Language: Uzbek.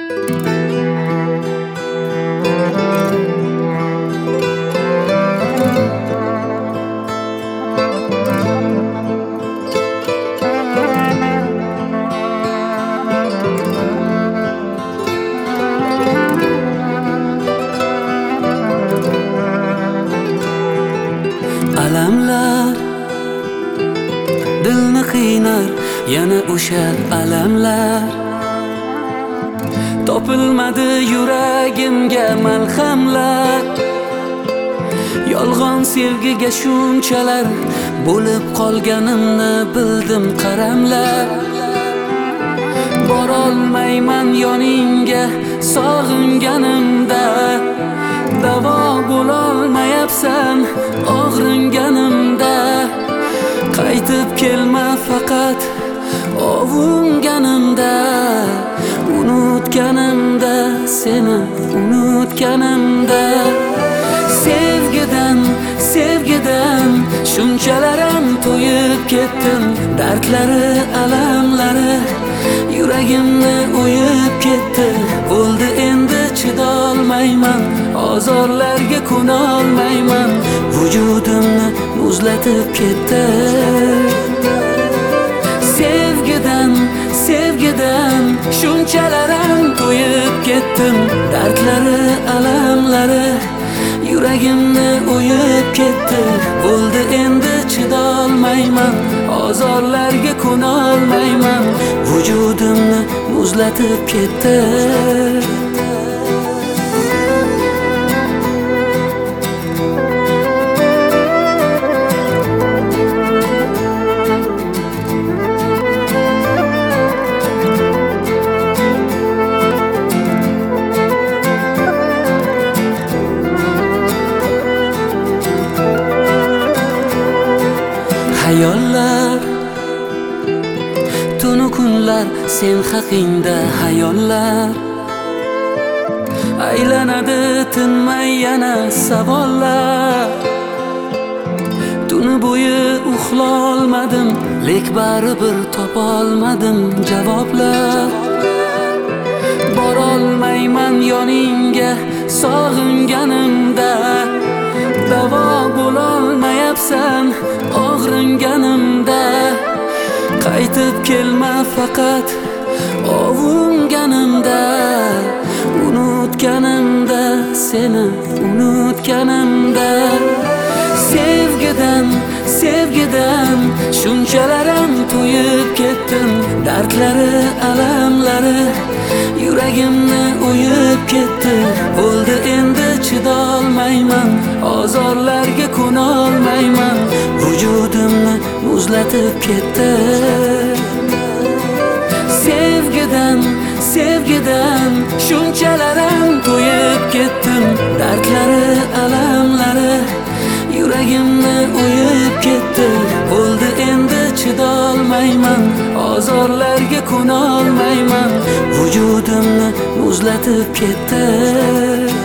Alamlar dilni qiynar, yana o'sha alamlar. Topilmadi yuragimga malhamlar. Yolg'on sevgiga shunchalar bo'lib qolganimni bildim qaramlar. Borolmayman yoningga sog'inganimda, davo bo'lolmayapsan og'ringanimda. Qaytib kelma faqat ovunganimda, unutganimda, seni unutganimda. Sevgidan shunchalarim to'yib ketdim. Dardlari, alamlari yuragimni o'yib ketdi. Bo'ldi endi chidolmayman, ozorlarga ko'nolmayman. Vujudimni muzlatib ketdi. Sevgidan shunchalarim to'yib ketdim. Dardlari, alamlari yuragimni o'yib ketdi. Bo'ldi endi chidolmayman, ozorlarga ko'nolmayman. Vujudimni muzlatib ketdi. Hayollar, tunu kunlar sen haqingda hayollar. Aylanadi tinmay yana savollar. Tuni bo'yi uxlolmadim, lek baribir topolmadim javoblar. Borolmayman yoningga sog'inganimda, davo bo'lolmayapsan og'ringanimda. Qaytib kelma faqat ovunganimda, unutganimda, seni unutganimda. Sevgidan shunchalarim to'yib ketdim. Dardlari, alamlari yuragimni o'yib ketdi. Bo'ldi endi chidolmayman, ozorlarga ko'nolmayman. Vujudimni muzlatib ketdi. Sevgidan shunchalarim to'yib ketdim. Dardlari, alamlari yuragimni o'yib ketdi. Bo'ldi endi chidolmayman, ozorlarga ko'nolmayman. Vujudimni muzlatib ketdi.